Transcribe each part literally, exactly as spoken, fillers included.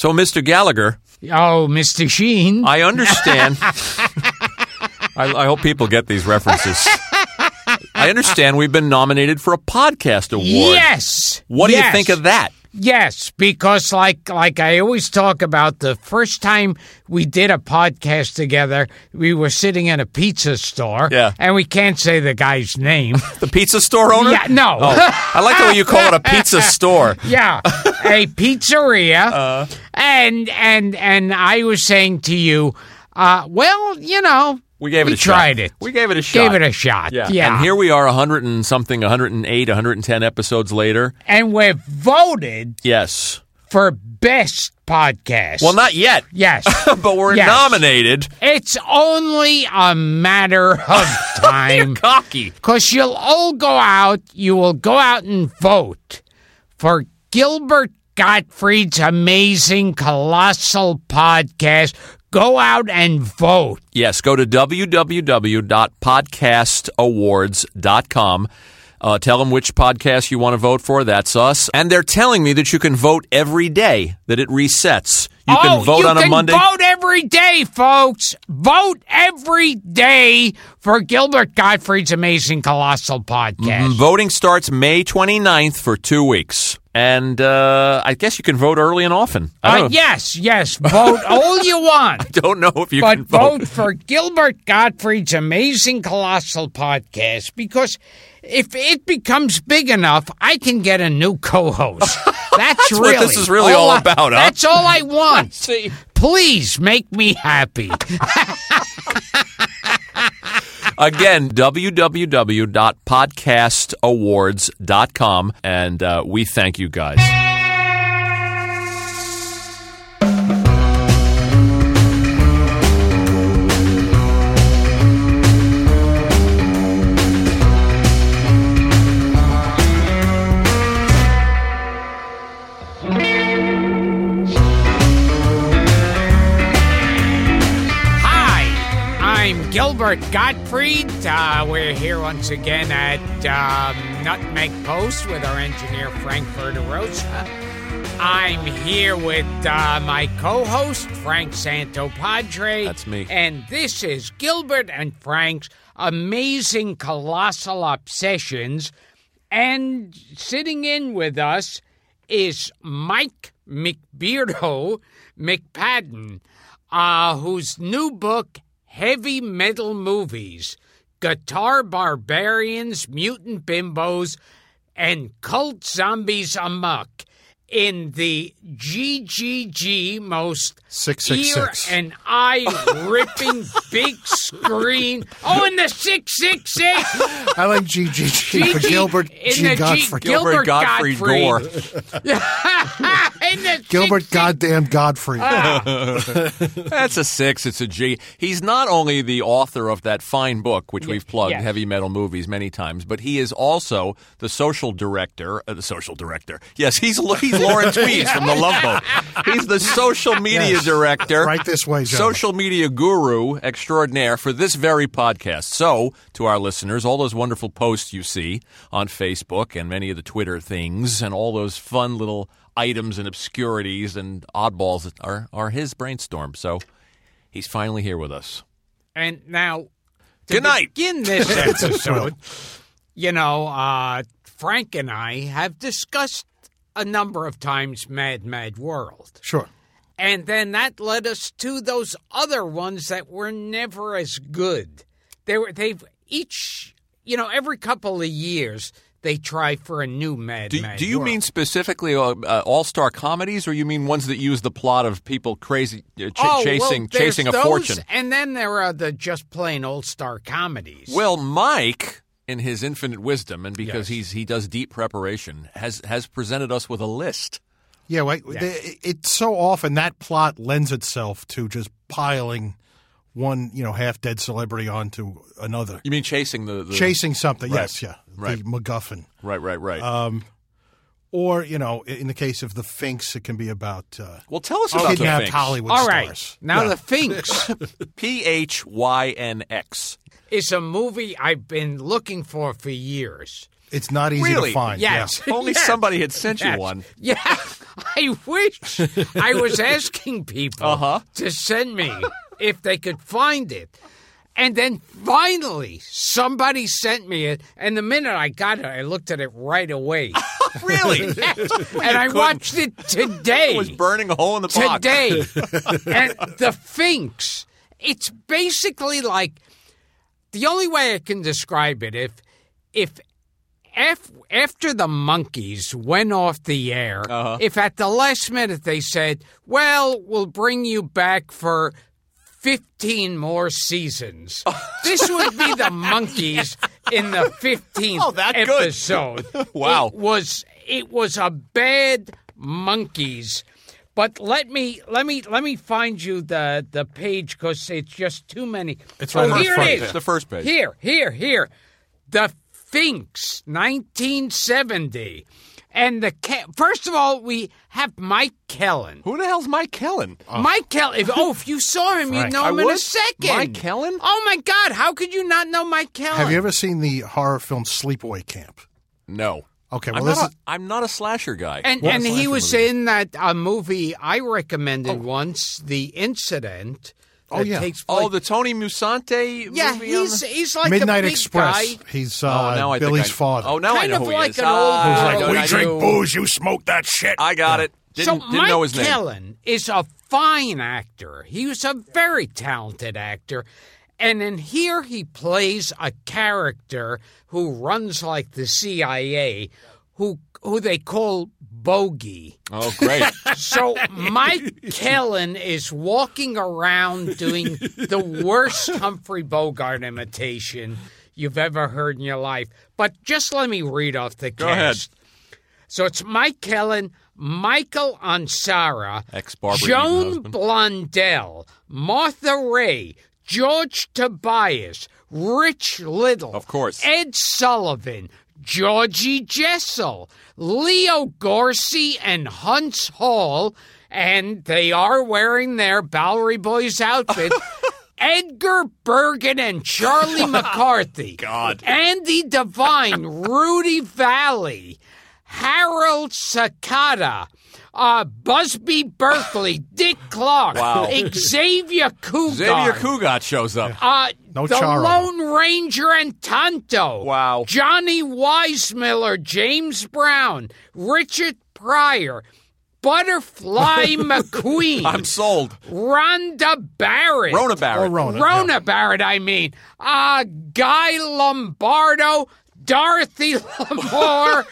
So, Mister Gallagher. Oh, Mister Sheen. I understand. I, I hope people get these references. I understand we've been nominated for a podcast award. Yes. What do yes. you think of that? Yes, because like like I always talk about, the first time we did a podcast together, we were sitting in a pizza store. Yeah. And we can't say the guy's name. The pizza store owner? Yeah, no. Oh, I like the way you call it a pizza store. Yeah, a pizzeria. Uh, and and and I was saying to you, uh, well, you know, we gave it we a tried shot. it. We gave it a shot. Gave it a shot. Yeah. yeah. And here we are, one hundred and something, one hundred eight, one hundred ten episodes later. And we're voted Yes. for best podcast. Well, not yet. Yes. But we're Yes. nominated. It's only a matter of time. You're cocky. Because you'll all go out, you will go out and vote for Gilbert Gottfried's amazing, colossal podcast. Go out and vote. Yes, go to w w w dot podcast awards dot com. Uh, tell them which podcast you want to vote for. That's us. And they're telling me that you can vote every day, that it resets. You oh, can vote you on a can Monday. vote every day, folks. Vote every day for Gilbert Gottfried's amazing, colossal podcast. Mm, voting starts May twenty-ninth for two weeks. And uh, I guess you can vote early and often. I Uh, don't, yes, yes. Vote all you want. I don't know if you But can vote. vote for Gilbert Gottfried's amazing, colossal podcast, because if it becomes big enough, I can get a new co-host. That's, That's really what this is really all I- about, huh? That's all I want. See. Please make me happy. Again, w w w dot podcast awards dot com, and uh, we thank you guys. I'm Gilbert Gottfried. Uh, we're here once again at um, Nutmeg Post with our engineer, Frank Verderosa. I'm here with uh, my co-host, Frank Santopadre. That's me. And this is Gilbert and Frank's Amazing Colossal Obsessions. And sitting in with us is Mike McBeardo McPadden, uh, whose new book, Heavy Metal Movies, Guitar Barbarians, Mutant Bimbos, and Cult Zombies Amok, in the G G G most six six six ear and eye ripping big screen. Oh, in the six six six. I like G G G for Gilbert in G. the G- Godfrey. Gilbert, Gilbert Gottfried Gottfried. Gore. in the Gilbert six, Goddamn Godfrey. That's a six. It's a G. He's not only the author of that fine book, which we've plugged, yes. Heavy Metal Movies, many times, but he is also the social director. Uh, the social director. Yes, he's he's Lauren Tweeds from The Love Boat. He's the social media Yes. director. Right this way, John. Social media guru extraordinaire for this very podcast. So, to our listeners, all those wonderful posts you see on Facebook and many of the Twitter things and all those fun little items and obscurities and oddballs that are, are his brainstorm. So, he's finally here with us. And now, to Good night. begin this episode, you know, uh, Frank and I have discussed a number of times Mad Mad World. Sure. And then that led us to those other ones that were never as good. They were, they've each, you know, every couple of years, they try for a new Mad Do, Mad do you World. mean specifically uh, uh, all-star comedies, or you mean ones that use the plot of people crazy uh, ch- oh, chasing well, there's chasing a those, fortune? And then there are the just plain all-star comedies. Well, Mike, in his infinite wisdom, and because Yes. he's he does deep preparation, has has presented us with a list. Yeah, wait, Yes. they- it's so often that plot lends itself to just piling one, you know, half-dead celebrity onto another. You mean chasing the, the Chasing something, Right. yes, yeah. Right. The MacGuffin. Right, right, right. Um, or, you know, in the case of the Finks, it can be about uh, well, tell us about the kidnapped Finks. Hollywood All right. stars. Now, Yeah. The Finks P H Y N X. is a movie I've been looking for for years. It's not easy Really? to find. Yes. Yeah. Only Yes. somebody had sent you Yes. one. Yeah, I wish I was asking people Uh-huh. to send me if they could find it. And then finally, somebody sent me it. And the minute I got it, I looked at it right away. Really? And I watched it today. It was burning a hole in the box. Today. And the Finks, it's basically like, the only way I can describe it, if if Af- after the Monkees went off the air, Uh-huh. if at the last minute they said, well, we'll bring you back for fifteen more seasons, this would be the Monkees in the fifteenth Oh, that good. episode. Wow. It was, it was a bad Monkees. But let me let me let me find you the the page because it's just too many. It's right oh, on the here front it page. is. The first page. Here, here, here. The Finks, nineteen seventy. And the Ke- first of all, we have Mike Kellen. Who the hell's Mike Kellen? Mike Kellen. If, oh, if you saw him, you'd Frank. know him I in a would? second. Mike Kellen? Oh my God! How could you not know Mike Kellen? Have you ever seen the horror film Sleepaway Camp? No. Okay, I'm, well, not this a, I'm not a slasher guy. And What and a he slasher was movie. in that uh, movie I recommended once, The Incident. Oh, that yeah. Takes place. oh, the Tony Musante yeah, movie? on he's the- he's like Midnight a big Express. guy. He's Oh, uh, now I think Billy's I- father. Oh, now I Kind know of who he like is. an Ah, old- I Like, know, we I drink do. booze, you smoke that shit. I got it. Didn't, so didn't Mike know his name. Kellen is a fine actor. He was a very talented actor. And in here he plays a character who runs like the C I A, who who they call Bogey. Oh, great. So Mike Kellen is walking around doing the worst Humphrey Bogart imitation you've ever heard in your life. But just let me read off the Go cast. ahead. So it's Mike Kellen, Michael Ansara, Ex-Barbara Eden Joan husband. Blondell, Martha Ray, George Tobias, Rich Little, Of course. Ed Sullivan, Georgie Jessel, Leo Gorsey, and Hunts Hall, and they are wearing their Bowery Boys outfit. Edgar Bergen and Charlie McCarthy. God. Andy Devine, Rudy Valley, Harold Sakata, uh, Busby Berkeley, Dick Clark, Wow. Xavier Cougar, Xavier Cugat shows up. uh, No the Charo. Lone Ranger and Tonto. Wow. Johnny Weissmiller, James Brown, Richard Pryor, Butterfly McQueen, I'm sold. Rhonda Barrett. Rona Barrett. Or Rona. Rona yeah. Barrett, I mean. Uh, Guy Lombardo, Dorothy Lamour,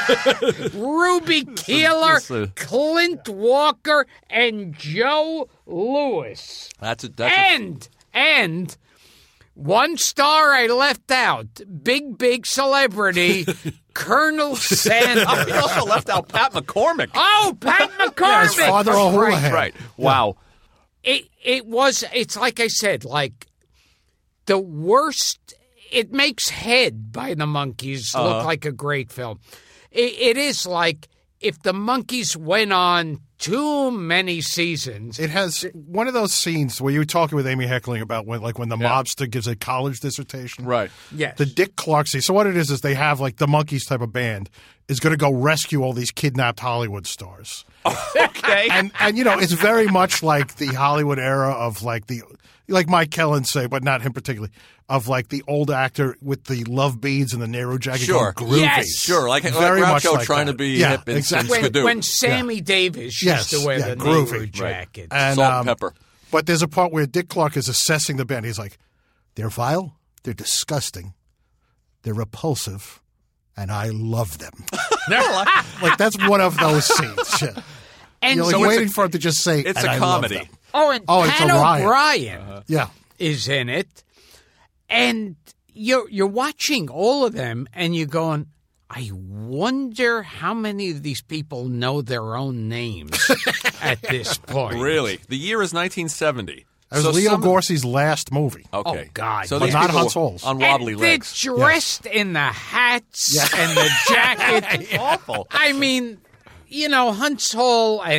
Ruby Keeler, This, uh, Clint Walker, and Joe Lewis. That's a, that's a, And, and, one star I left out, big, big celebrity, Colonel Sanders. he also left out Pat McCormick. Oh, Pat McCormick. Yeah, his father O'Houlihan. Right. Wow. It, it was, it's like I said, like the worst. It makes Head by the Monkees look Uh-huh. like a great film. It, it is like if the Monkees went on too many seasons. It has one of those scenes where you were talking with Amy Heckling about when, like, when the mobster gives a college dissertation. Right. Yes. The Dick Clark scene. So what it is is they have like the Monkees type of band is going to go rescue all these kidnapped Hollywood stars. Okay. and and you know it's very much like the Hollywood era of like the like Mike Kellen say, but not him particularly, of like the old actor with the love beads and the narrow jacket. Sure. going groovy. Yes. Sure, like, Very like much Groucho like trying that. to be Yeah, hip and exactly. when, Skidoo. when Sammy Davis Yes, used to wear yeah, the groovy. Nehru Right. jacket. And, Salt um, and pepper. But there's a part where Dick Clark is assessing the band. He's like, they're vile, they're disgusting, they're repulsive, and I love them. Like that's one of those scenes. Yeah. And You're like So it's waiting a- for him to just say, it's and a I love comedy. them. oh, and Oh, it's Pat O'Brien. O'Brien Yeah. is in it. And you're you're watching all of them and you're going, I wonder how many of these people know their own names at this point. Really? The year is nineteen seventy. That was So Leo some- Gorsey's last movie. Okay. Oh, God. So But these not people Hans Holz. on wobbly And legs. they're dressed in the hats and the jacket. Awful. I mean, you know, Hunts Hall and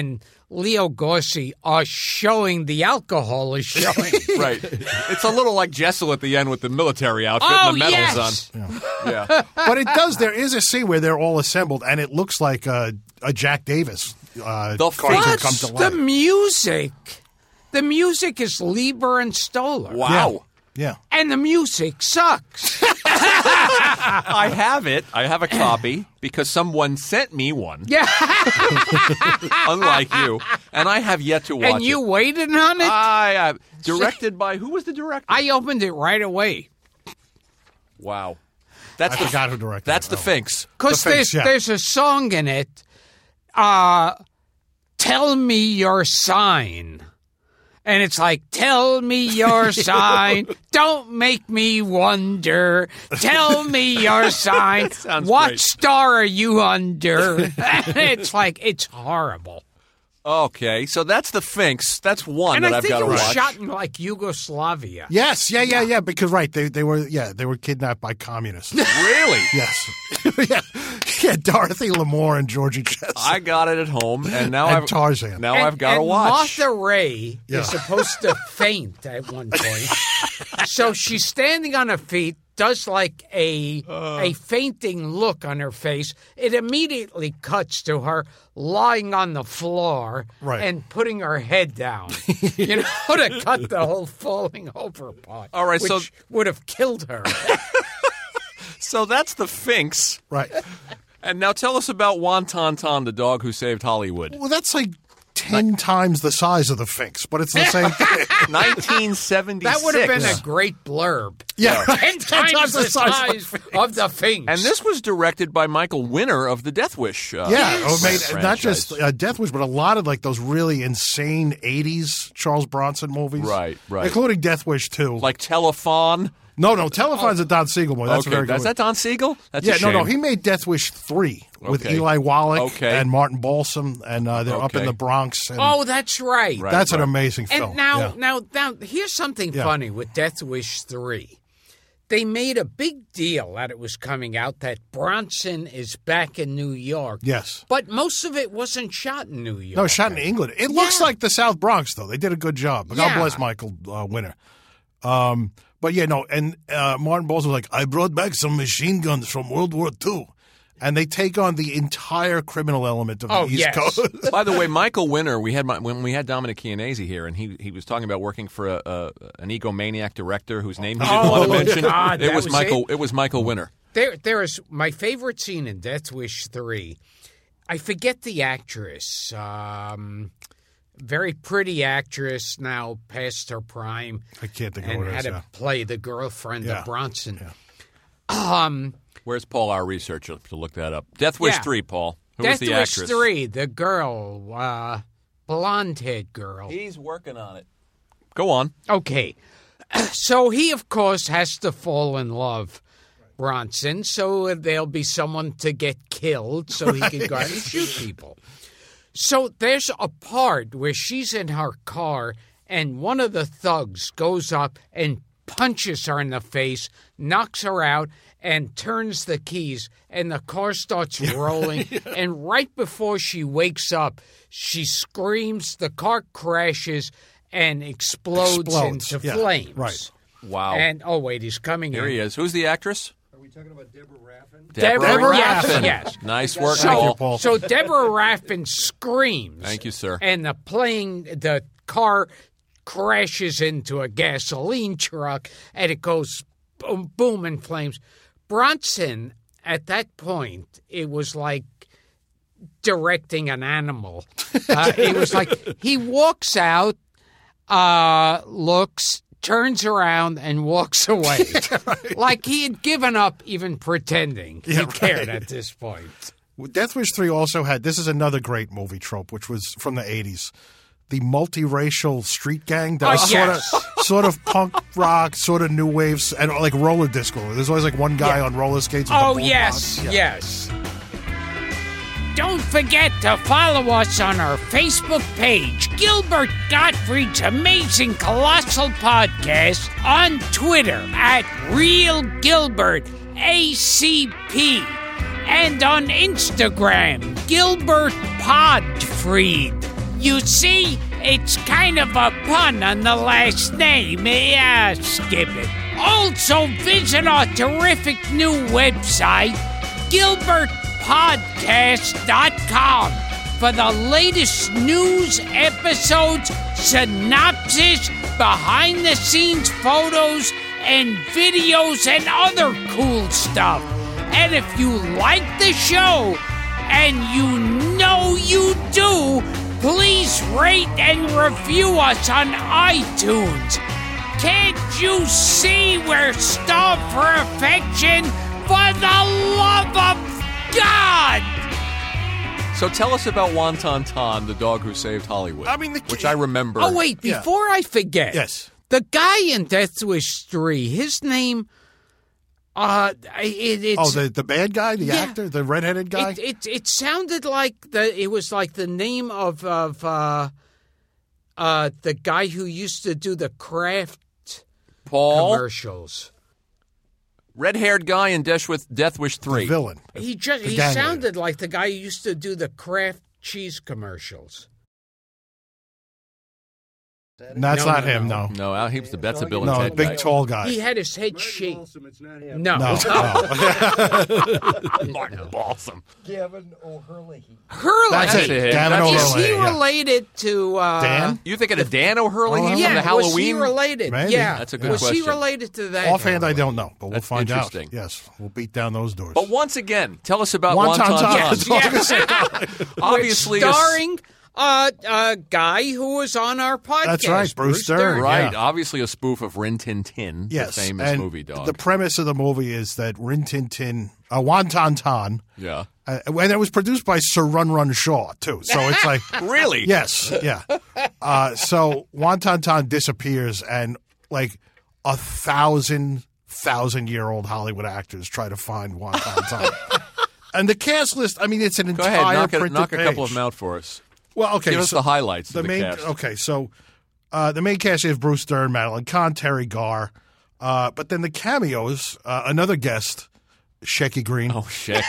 Leo Gorcey are showing the alcohol is showing. Right. It's a little like Jessel at the end with the military outfit Oh, and the medals yes. on. Yeah. yeah. But it does. There is a scene where they're all assembled, and it looks like a, a Jack Davis uh, The cartoon What? come to The life. music. The music is Lieber and Stoller. Wow. Yeah. And the music sucks. I have it. I have a copy because someone sent me one, Yeah. unlike you, and I have yet to watch And you it. waited on it? I uh, directed by who was the director? I opened it right away. Wow. That's I the forgot who directed That's it. the Oh. Finks. Because The there's, Finks, yeah. there's a song in it, uh, Tell Me Your Sign. And it's like, tell me your sign. Don't make me wonder. Tell me your sign. sounds What great. star are you under? And it's like, it's horrible. Okay, so that's the Finks. That's one And that I I've think got to it was watch. shot in like Yugoslavia. Yes, yeah, yeah, yeah. Because right, they they were yeah they were kidnapped by communists. Really? Yes, yeah, yeah. Dorothy L'Amour and Georgie Chestnut. I got it at home, and now And I've Tarzan. Now And- I've got to and watch. Martha Ray Yeah. is supposed to faint at one point. So she's standing on her feet, does like a Uh. a fainting look on her face. It immediately cuts to her lying on the floor Right. and putting her head down. You know, to cut the whole falling over part. All right, which so- would have killed her. So that's the Finks. Right. And now tell us about Wonton Ton, the dog who saved Hollywood. Well, that's like ten times the size of the Finks, but it's the same thing. nineteen seventy-six. That would have been a great blurb. Yeah, right. Ten times the size of the Finks. And this was directed by Michael Winner of the Death Wish. Uh, Yeah, Yes. or made, franchise. not just uh, Death Wish, but a lot of like those really insane eighties Charles Bronson movies. Right, right. Including Death Wish two. like Telephone. no, no, Telephone's a Don Siegel movie. That's okay, a very good is one. that Don Siegel? That's Yeah, a no, no. shame. He made Death Wish three with Okay. Eli Wallach Okay. and Martin Balsam, and uh, they're up in Okay. the Bronx. And Oh, that's right. Right. that's an right. amazing film. And now, Yeah. now, now, here's something Yeah. funny with Death Wish three. They made a big deal that it was coming out that Bronson is back in New York. Yes. But most of it wasn't shot in New York. No, shot in England. It looks Yeah. like the South Bronx, though. They did a good job. God Yeah. bless Michael uh, Winner. Um, but yeah, no, and uh, Martin Balsam was like, I brought back some machine guns from World War Two. And they take on the entire criminal element of the Oh, East yes. Coast. By the way, Michael Winner, we had my, when we had Dominic Chianese here, and he he was talking about working for a, a an egomaniac director whose name he didn't Oh, want to mention. God, it that was was Michael. it? It was Michael Winner. There, there is my favorite scene in Death Wish three. I forget the actress. Um, very pretty actress, now past her prime. I can't think of and what it had is. to Yeah. play the girlfriend Yeah. of Bronson. Yeah. Um, Where's Paul, our researcher, to look that up? Death Wish Yeah. three, Paul. Who Death was the Wish actress? three, the girl, uh, blonde-haired girl. He's working on it. Go on. Okay, so he of course has to fall in love, Bronson. So there'll be someone to get killed, so he can go out and shoot people. So there's a part where she's in her car, and one of the thugs goes up and punches her in the face, knocks her out, and turns the keys, and the car starts rolling. And right before she wakes up, she screams, the car crashes, and explodes, Explodes, into yeah, flames. right. Wow. And, oh, wait, he's coming Here in. he is. Who's the actress? Are we talking about Deborah Raffin? Deborah, Deborah Raffin. Raffin. Yes. Nice work, So, Paul. you, Paul. so Deborah Raffin screams. Thank you, sir. And the plane, the car crashes into a gasoline truck, and it goes boom, boom, in flames. Bronson, at that point, it was like directing an animal. Uh, it was like he walks out, uh, looks, turns around, and walks away. Like he had given up even pretending he Yeah, cared right. at this point. Death Wish three also had, this is another great movie trope, which was from the eighties. The multiracial street gang that Oh, was sort yes. of sort of punk rock, sort of new waves, and like roller disco. There's always like one guy Yeah. on roller skates. With Oh, the yes, bulldogs. yes. Don't forget to follow us on our Facebook page, Gilbert Gottfried's Amazing Colossal Podcast, on Twitter at Real Gilbert A C P, and on Instagram, Gilbert Podfried. You see, it's kind of a pun on the last name. Yeah, skip it. Also, visit our terrific new website, Gilbert Podcast dot com, for the latest news, episodes, synopsis, behind-the-scenes photos, and videos, and other cool stuff. And if you like the show, and you know you do, please rate and review us on iTunes. Can't you see we're starved for affection? For the love of God! So tell us about Wonton Ton, the dog who saved Hollywood. I mean, the- which I remember. Oh, wait, Yeah. before I forget. Yes. The guy in Death Wish three, his name, uh, it, it's... Oh, the the bad guy, the Yeah. actor, the redheaded guy. It, it it sounded like the it was like the name of of uh, uh, the guy who used to do the Kraft Paul, commercials. red-haired guy in Death Wish, Death Wish the three. villain. He just The he gang sounded like the guy who used to do the Kraft cheese commercials. And that's No, not no, him. no. No, No, Al Heaps, the That's a Bill and no, Ted big guy. tall guy. He had his head shaped. Balsam, it's not him. No, No, no. Martin Balsam. Gavin O'Hurley. Hurley. That's it. it. Gavin That's Is O'Hurley. he yeah. related to uh, Dan? You thinking of Dan O'Hurley Oh, from Yeah, the was he Halloween? related? Maybe. Yeah, That's a good was he question. related to that? Offhand, I Hurley? don't know, but we'll That's find out. interesting. Yes, we'll beat down those doors. But once again, tell us about Wonton Wonton Ton. Ton. Yes, yes. Obviously, a s- starring uh, a guy who was on our podcast. That's right, Bruce Stern. right? Yeah. Obviously, a spoof of Rin Tin Tin, yes, the famous and movie dog. the premise of the movie is that Rin Tin Tin, uh, Wonton Ton, yeah, uh, and it was produced by Sir Run Run Shaw too. So it's like, really? yes, yeah. Uh, so Wonton Ton disappears, and like a thousand thousand year old Hollywood actors try to find Wonton Ton. And the cast list, I mean, it's an Go entire ahead, knock, it, printed knock a page. couple of them out for us. Well, okay, Give us so the highlights the of the main. cast. Okay, so uh, the main cast is Bruce Stern, Madeline Kahn, Terry Garr, uh, but then the cameos, uh, another guest, Shecky Green, Oh, shit.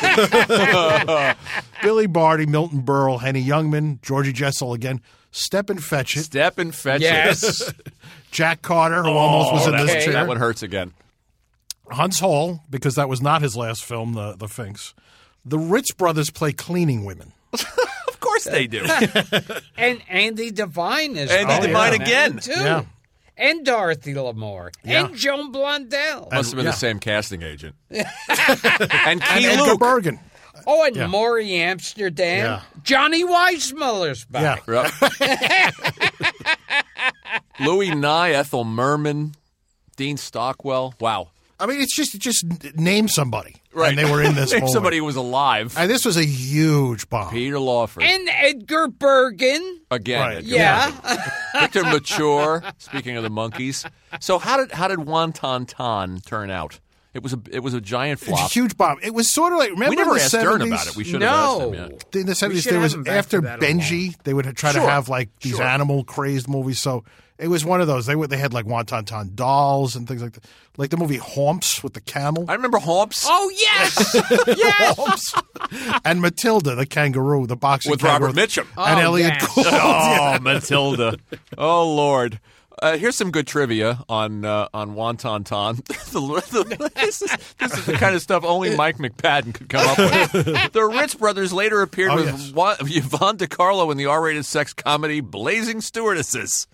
Billy Barty, Milton Berle, Henny Youngman, Georgie Jessel again, Stephen Fetchit, Step and fetch Yes. it. Jack Carter, who almost was in that, this chair, that one hurts again. Hunts Hall, because that was not his last film, the the Finks. The Ritz brothers play cleaning women. Of course they do. And Andy Devine is Andy on Devine it, again. too. Yeah. And Dorothy Lamour. Yeah. And Joan Blondell. Must have been yeah. the same casting agent. and And Key Edgar Luke. Bergen. Oh, and Yeah. Maury Amsterdam. Yeah. Johnny Weissmuller's back. Yeah. Yep. Louis Nye, Ethel Merman, Dean Stockwell. Wow. I mean, it's just just name somebody, Right. and they were in this Name movie. somebody who was alive. And this was a huge bomb. Peter Lawford. And Edgar Bergen. Again. Right. Edgar Yeah. Victor Mature. Speaking of the monkeys, so how did how did Wonton Ton turn out? It was a it was a giant It's a flop. huge bomb. It was sort of like remember We never in the asked seventies, Stern about it. We should have No. asked him. Yeah. In the seventies, should there was have him back after for that Benji, they would try Sure. to have like these Sure. animal crazed movies. So it was one of those. They would they had like Wonton Ton dolls and things like that, like the movie Homps with the camel I remember Homps Oh, yes. yes. and Matilda the kangaroo, the boxing with kangaroo, Robert Mitchum. and Oh, Elliot yes. Gould. Oh, Matilda. Oh, Lord. Uh, here's some good trivia on uh, on Wonton Ton. The- the- this, is, this is the kind of stuff only Mike McPadden could come up with. The Ritz brothers later appeared Oh, with yes. Wa- Yvonne DiCarlo in the R-rated sex comedy Blazing Stewardesses.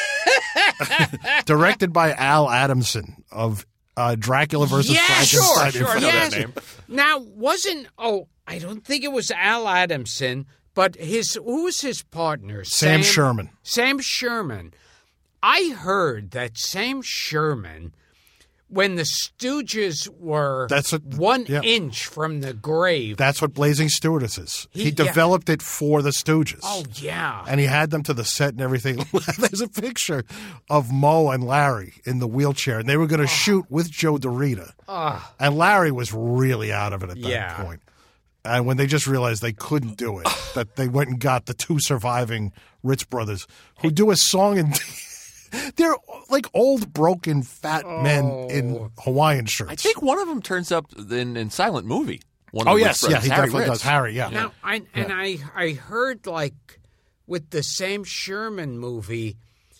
Directed by Al Adamson of uh, Dracula versus Yeah, Frankenstein. sure, sure, I know yes. that name. Now, wasn't, oh, I don't think it was Al Adamson, but his, who was his partner? Sam Sherman. Sam Sherman. I heard that Sam Sherman, when the Stooges were That's what- one yeah. inch from the grave. That's what Blazing Stewardess is. He, He- yeah. developed it for the Stooges. oh, yeah. And he had them to the set and everything. There's a picture of Mo and Larry in the wheelchair, and they were going to shoot with Joe DeRita. And Larry was really out of it at that Yeah. point. And when they just realized they couldn't do it, that they went and got the two surviving Ritz brothers who do a song and they're like old, broken, fat men in Hawaiian shirts. I think one of them turns up in, in Silent Movie. One of Oh the yes, Ritz yeah, brothers, he Harry definitely Ritz. does. Harry, yeah. Now, I, and I, I heard like with the Sam Sherman movie,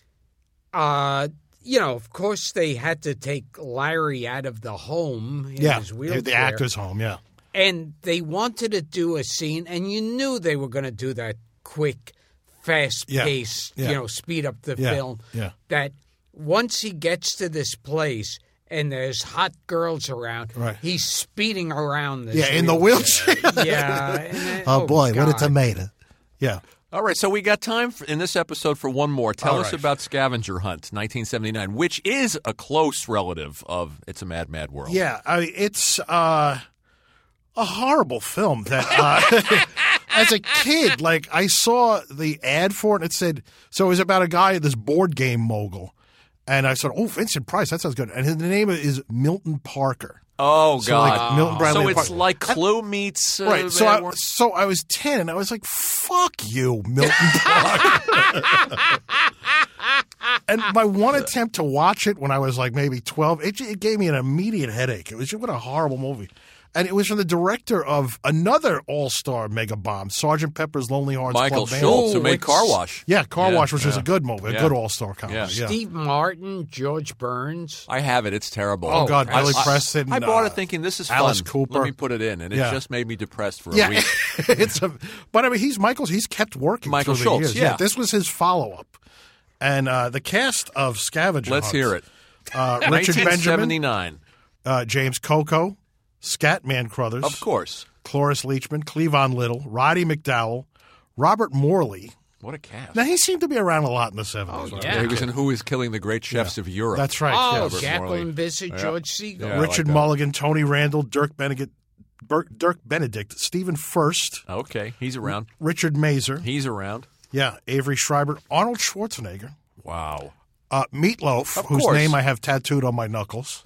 uh, you know, of course they had to take Larry out of the home in Yeah, his the wheelchair. actor's home, yeah. And they wanted to do a scene, and you knew they were going to do that quick, fast-paced, Yeah, yeah. you know, speed up the Yeah, film. yeah. That once he gets to this place and there's hot girls around, Right. he's speeding around this Yeah, in the wheelchair. yeah. and then- Oh, boy, what a God. tomato. Yeah. All right, so we got time for, in this episode for one more. Tell All us right. about Scavenger Hunt, nineteen seventy-nine, which is a close relative of It's a Mad, Mad World. Yeah, I mean, it's uh, a horrible film that uh, as a kid, like I saw the ad for it and it said, so it was about a guy, this board game mogul. And I said, oh, Vincent Price, that sounds good. And his name is Milton Parker. Oh, So, God. like, Milton Bradley so and it's Parker. like Clue meets... Uh, Right, so Mad I, World? so I was ten, and I was like, fuck you, Milton Parker. And my one attempt to watch it when I was like maybe twelve, it, it gave me an immediate headache. It was just what a horrible movie. And it was from the director of another all-star mega bomb, Sergeant Pepper's Lonely Hearts Michael Club Band. Schultz, who Oh, made it's- Car Wash. Yeah, Car Yeah, Wash, which was yeah. a good movie, a Yeah. good all-star comedy. Yeah. Yeah. Steve Martin, George Burns. I have it. It's terrible. Oh, God, I- Billy I, Preston, I bought uh, it thinking this is Alice fun. Cooper. Let me put it in, and it Yeah. just made me depressed for a Yeah, week. it's a, but I mean, he's Michael's. He's kept working. Michael through Schultz, the years. yeah. This was his follow-up, and uh, the cast of Scavenger Let's Hunt, hear it. Uh, Richard nineteen Benjamin, seventy-nine. uh, James Coco, Scatman Crothers, Of course. Cloris Leachman, Cleavon Little, Roddy McDowell, Robert Morley. What a cast. Now he seemed to be around a lot in the seventies. Oh, Yeah, yeah. he was in Who is Killing the Great Chefs of Europe. That's right. Oh, yeah. Robert Jacqueline Morley. Bisset, Yeah. George Segal. Yeah. I Richard like that. Mulligan, Tony Randall, Dirk Benedict, Dirk, Dirk Benedict, Stephen First, Okay, he's around. Richard Mazer, He's around. yeah, Avery Schreiber, Arnold Schwarzenegger, Wow. uh, Meatloaf, Of whose course. name I have tattooed on my knuckles.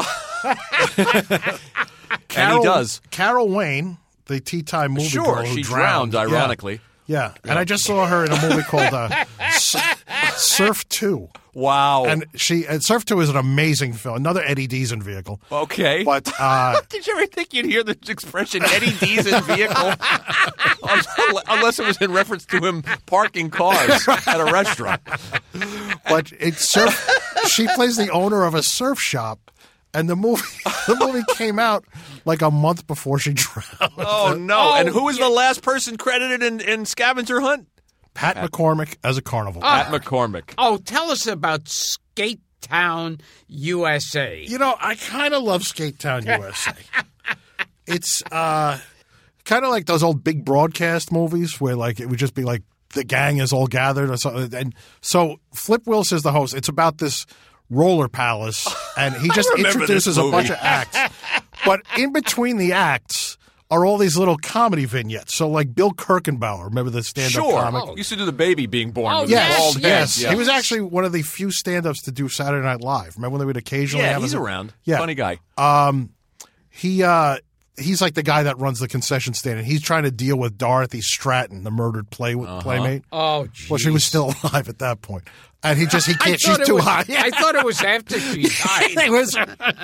And he does. Carol Wayne, the Tea Time movie Sure, girl who she drowned, drowned, Yeah. ironically. Yeah. and I just saw her in a movie called uh, S- Surf two. Wow. And she and Surf two is an amazing film, another Eddie Deason vehicle. okay. But uh, Did you ever think you'd hear the expression Eddie Deason vehicle? Unless it was in reference to him parking cars at a restaurant. but it surf. She plays the owner of a surf shop, and the movie the movie came out like a month before she drowned. Oh, no. and who was the last person credited in, in Scavenger Hunt? Pat McCormick as a carnival. Pat McCormick. Oh, tell us about Skate Town, U S A. You know, I kind of love Skate Town, U S A. It's uh, kind of like those old big broadcast movies where, like, it would just be like the gang is all gathered or something. And so Flip Wills is the host. It's about this roller palace, and he just remember introduces this a movie. bunch of acts. But in between the acts are all these little comedy vignettes. So, like Bill Kirkenbauer, remember the stand-up Sure. comic? Used to do the baby being born Oh, with Yes, the bald head. yes. Yeah. He was actually one of the few stand-ups to do Saturday Night Live. Remember when they would occasionally Yeah, have he's a- around. Yeah. Funny guy. He uh he's like the guy that runs the concession stand, and he's trying to deal with Dorothy Stratton, the murdered play Uh-huh. playmate. Oh, geez. Well, she was still alive at that point, and he just he I can't. thought She's it too was- high. I thought it was after she died. It was-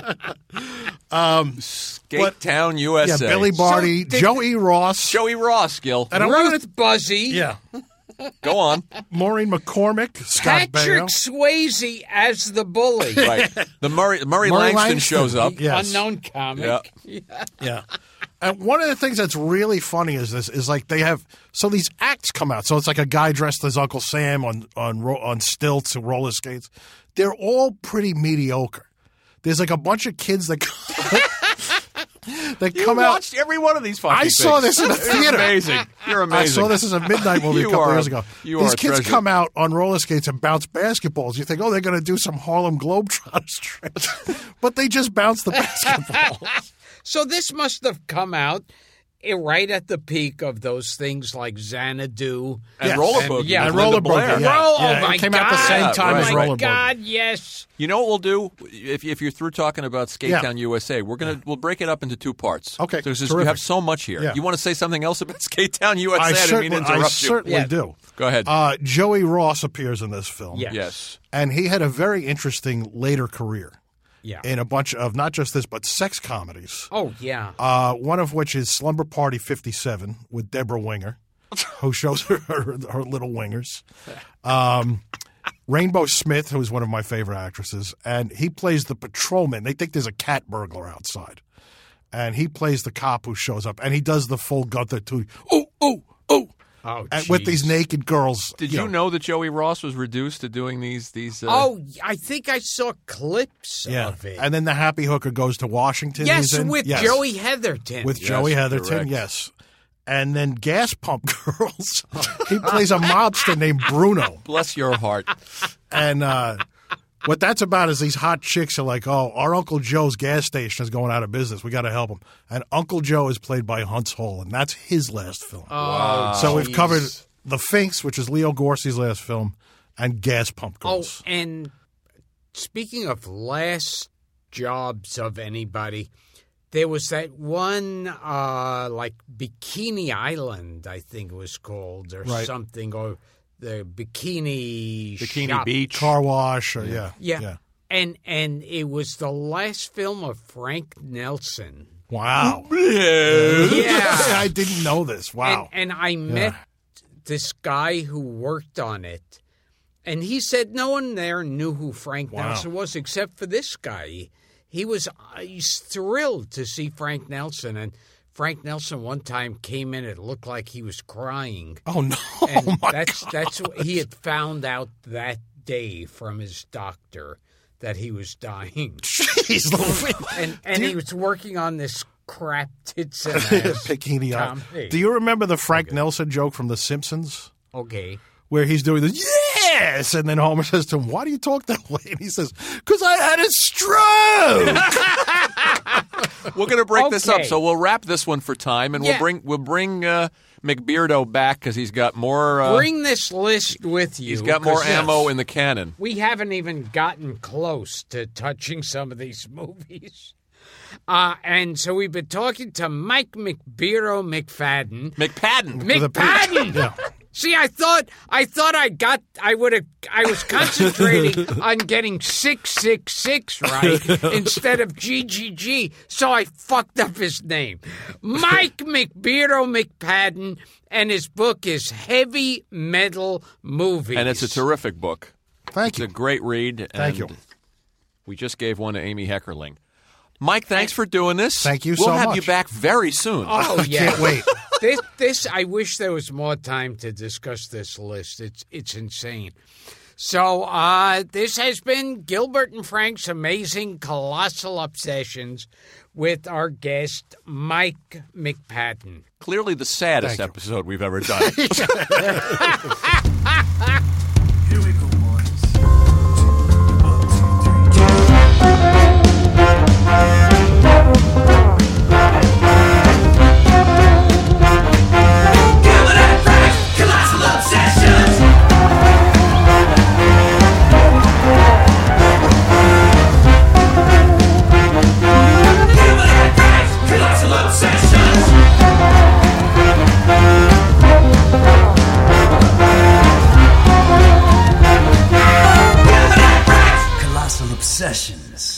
Skate Town, U S A. yeah, Billy Barty, So did- Joey Ross, Joey Ross, Gil. and I wanted Ruth Buzzy. yeah, Go on. Maureen McCormick, Scott Patrick Baio. Swayze as the bully. Right. The Murray, Murray, Murray Langston, Langston. shows up. Yes. Unknown comic. Yeah. Yeah. And one of the things that's really funny is this is like they have so these acts come out. So it's like a guy dressed as Uncle Sam on on ro- on stilts and roller skates. They're all pretty mediocre. There's like a bunch of kids that that You come out. watched every one of these fucking I things. saw this in a You're theater. amazing. You're amazing. I saw this as a midnight movie You a couple are- years ago. you These are a kids treasure. come out on roller skates and bounce basketballs. You think, oh, they're going to do some Harlem Globetrotters tricks, but they just bounce the basketballs. So this must have come out eh, right at the peak of those things like Xanadu. And Yes. Roller And- Boogie. yeah, with Roller Linda Blair. Boogie, yeah. Roll, oh it my came God. out the same time right. as Oh Roller my Boogie. God, yes. You know what we'll do if if you're through talking about Skate Yeah. Town U S A, we're gonna we'll break it up into two parts. Okay, There's just, terrific. you have so much here. Yeah. You want to say something else about Skate Town U S A? I, I didn't certainly, mean to I interrupt you. certainly Yeah. do. Go ahead. Uh, Joey Ross appears in this film. Yeah. yes. And he had a very interesting later career Yeah. in a bunch of not just this, but sex comedies. Oh, yeah. Uh, one of which is Slumber Party fifty-seven with Deborah Winger. who shows her her, her little wingers. Um, Rainbow Smith, who's one of my favorite actresses, and he plays the patrolman. They think there's a cat burglar outside, and he plays the cop who shows up, and he does the full Gunther Tootie. Oh, oh, oh. Oh, and with these naked girls. Did you you know, know that Joey Ross was reduced to doing these? these? Uh... Oh, I think I saw clips yeah. of it. And then the happy hooker goes to Washington. Yes, he's in. with yes. Joey Heatherton. With Yes, Joey Heatherton, correct. yes. And then Gas Pump Girls. He plays a mobster named Bruno. Bless your heart. And uh, what that's about is these hot chicks are like, oh, our Uncle Joe's gas station is going out of business. We got to help him. And Uncle Joe is played by Hunts Hall, and that's his last film. Oh, so we've geez. covered The Finks, which is Leo Gorsey's last film, and Gas Pump Oh, Girls. and speaking of last jobs of anybody, there was that one, uh, like Bikini Island, I think it was called, or Right. something, or the Bikini Bikini Shop. Beach. Car wash, or, yeah. Yeah. yeah. And and it was the last film of Frank Nelson. Wow. Yeah. I didn't know this. Wow. And, and I met this guy who worked on it, and he said no one there knew who Frank Wow. Nelson was except for this guy. He was uh, he's thrilled to see Frank Nelson, and Frank Nelson one time came in. It looked like he was crying, oh, no. and Oh, my that's God. that's what he had found out that day from his doctor that he was dying, Jeez Louise. and and he was working on this crap tits and ass Bikini Island. comedy. Do you remember the Frank Nelson joke from The Simpsons? Okay. Where he's doing this, yes! And then Homer says to him, why do you talk that way? And he says, because I had a stroke! We're going to break this up, Okay. so we'll wrap this one for time, and Yeah. we'll bring we'll bring uh, McBeardo back because he's got more. Uh, Bring this list with you. he's got more 'cause ammo in the cannon. We haven't even gotten close to touching some of these movies. Uh, and so we've been talking to Mike McBeardo McFadden. McPadden. With a P. McFadden! Yeah. See, I thought I thought I got I would have I was concentrating on getting six six six right instead of G G G, so I fucked up his name. Mike McBeardo McPadden, and his book is Heavy Metal Movies. And it's a terrific book. Thank It's you. a great read. Thank and you. We just gave one to Amy Heckerling. Mike, thanks for doing this. Thank you we'll so have much. you back very soon. Oh yeah. Can't wait. This, this, I wish there was more time to discuss this list. It's, it's insane. So, uh, this has been Gilbert and Frank's Amazing Colossal Obsessions with our guest, Mike McPadden. Clearly the saddest Thank you. episode we've ever done. Here we go, boys. One, two, three. Colossal Obsessions.